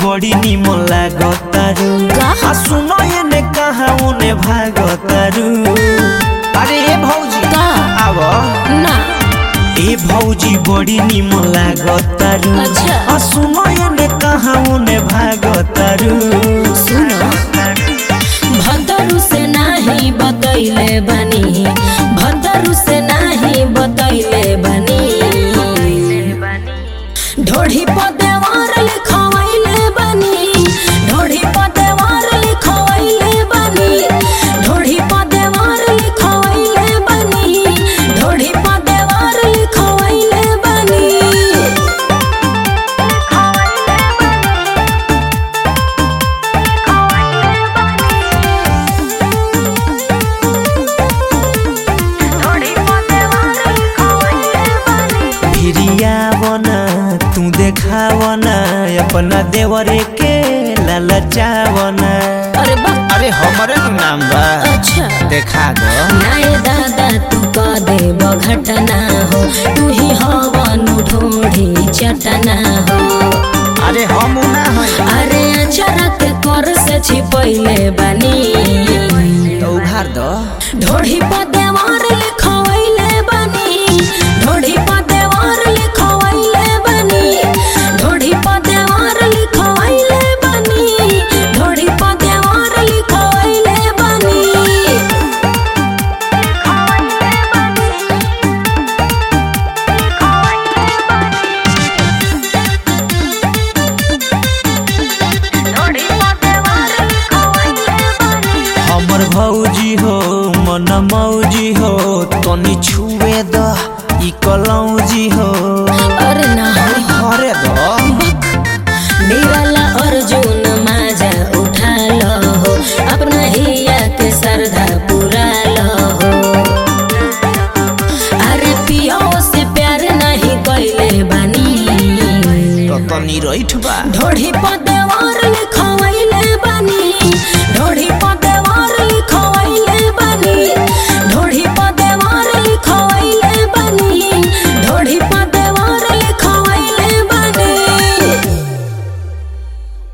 बड़ी निमन लागतारू का? सुनो ये कहा उने भागतारू। अरे ए भौजी का? आव ना ए भौजी बड़ी निमन लागतारू। अच्छा। सुनो ये कहा उने भागतारू। सुनो भदरू से नाही बतैले बनी, भदरू से नाही बतैले बनी। ढोढ़ी पदेवार लिखवाइले बनी, ढोढ़ी पदेवार लिखवाइले बनी, ढोढ़ी पदेवार लिखवाइले बनी, ढोढ़ी पदेवार लिखवाइले बनी। भिरियावना तू देखावना अपना देवरे के ललचावना। अरे बा अरे हमारे नाम बा अच्छा देखा दो। नाय दादा तू का देव घटना हो, तू ही हवनु ढोढ़ी चटना हो। अरे हम ना हई अरे अचारा के कर से छिपैले बनी, तो उघार दो। ढोढ़ी पदेवार लिखवाइले बनी, ढोढ़ी पदेवार लिखवाइले बनी, ढोढ़ी पदेवार लिखवाइले बनी, ढोढ़ी पदेवार लिखवाइले बनी। हमर भौजी हो मन मौजी हो तनी छुए द ई कलौजी हो। अरे ना अरे दो निराला